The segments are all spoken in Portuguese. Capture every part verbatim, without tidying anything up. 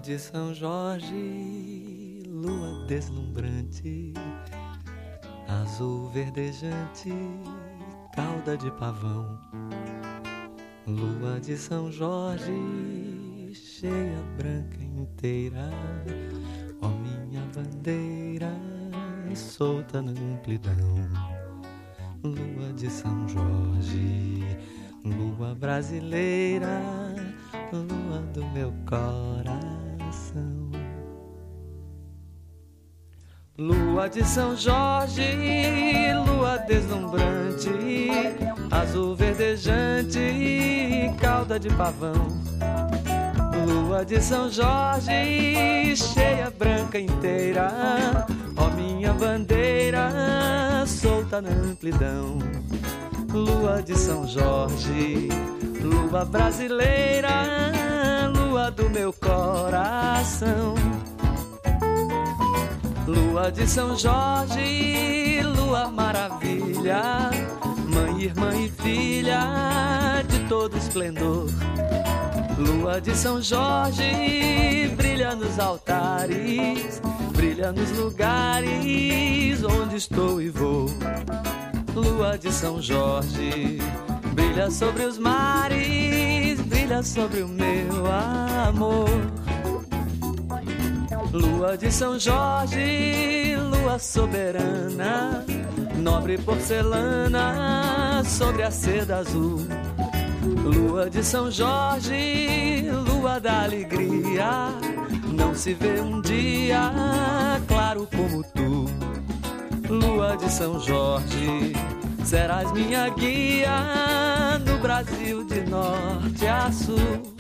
de São Jorge, lua deslumbrante, azul verdejante, cauda de pavão. Lua de São Jorge, cheia, branca inteira, ó minha bandeira, solta na amplidão. Lua de São Jorge, lua brasileira, lua do meu coração. Lua de São Jorge, lua deslumbrante, azul verdejante, cauda de pavão. Lua de São Jorge, cheia, branca inteira, ó minha bandeira, solta na amplidão. Lua de São Jorge, lua brasileira, lua do meu coração. Lua de São Jorge, lua maravilha, mãe, irmã e filha de todo esplendor. Lua de São Jorge, brilha nos altares, brilha nos lugares onde estou e vou. Lua de São Jorge, brilha sobre os mares, brilha sobre o meu amor. Lua de São Jorge, lua soberana, nobre porcelana sobre a seda azul. Lua de São Jorge, lua da alegria, não se vê um dia claro como tu. Lua de São Jorge, serás minha guia no Brasil de norte a sul.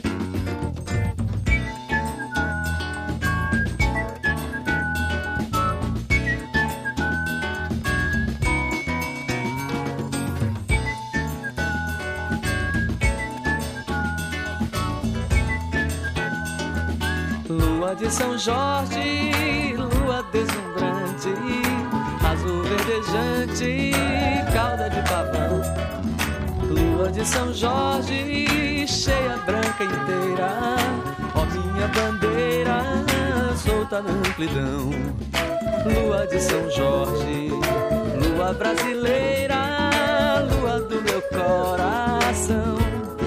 Lua de São Jorge, lua deslumbrante, azul verdejante, cauda de pavão. Lua de São Jorge, cheia, branca inteira, ó minha bandeira, solta na amplidão. Lua de São Jorge, lua brasileira, lua do meu coração.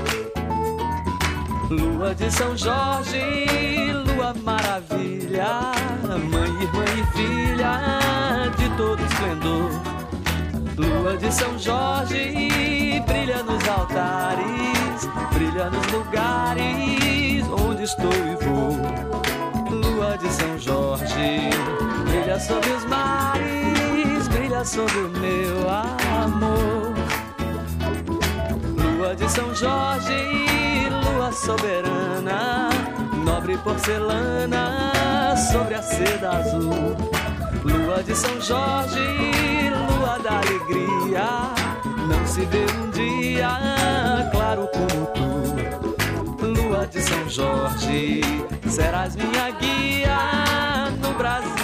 Lua de São Jorge, lua maravilha, mãe, irmã e filha de todo esplendor. Lua de São Jorge, brilha nos altares, brilha nos lugares onde estou e vou. Lua de São Jorge, brilha sobre os mares, brilha sobre o meu amor. Lua de São Jorge, lua soberana, nobre porcelana sobre a seda azul. Lua de São Jorge, lua da alegria, não se vê um dia claro como tu. Lua de São Jorge, serás minha guia no Brasil